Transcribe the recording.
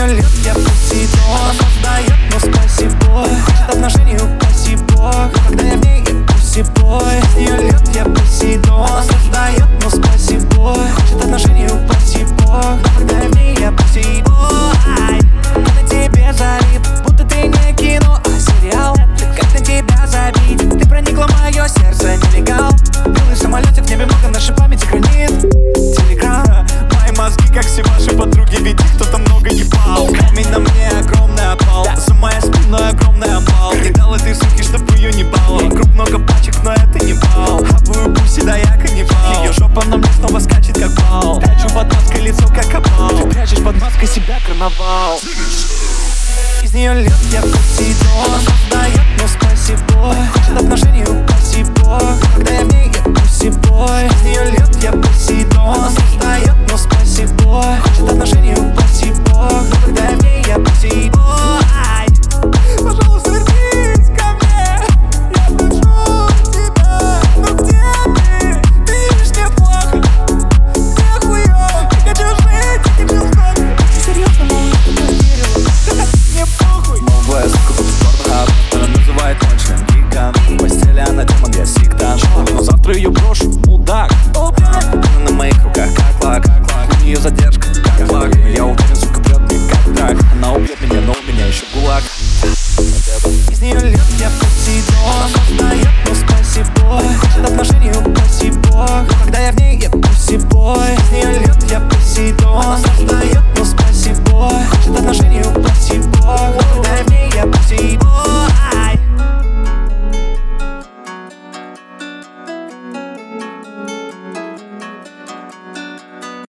лет я Посейдон. Создает, но спасибо. Хочет отношений, упаси бог. Когда я в ней, я пусибой. С нее лет я Посейдон. Создает, но спасибо. Хочет отношений, упаси бог. Когда я в ней, я пусибой. Я на тебе залип, будто ты не кино, а сериал. Как на тебя забить? Ты проникла в мое сердце, нелегал. Белый самолетик в небе много, наша память хранит. Телеграм. Мои мозги, как все ваши подруги, ведь кто-то много ебал. Камень на мне, огромный опал. За моей спиной огромный амбал. Не дал этой суки, чтоб ее не бал. Вокруг много пачек, но это не бал. Хапаю пуси, да я каннибал. Ее жопа на мне снова скачет, как бал. Прячу под маской лицо, как опал. Ты прячешь под маской себя, карнавал. Из нее лет я Посейдон. Создает, но спасибо. Хочет отношений, упаси бог. Когда я в ней, я пусибой. Из нее лет я Посейдон. Создает, но спасибо. Хочет отношений, упаси бог.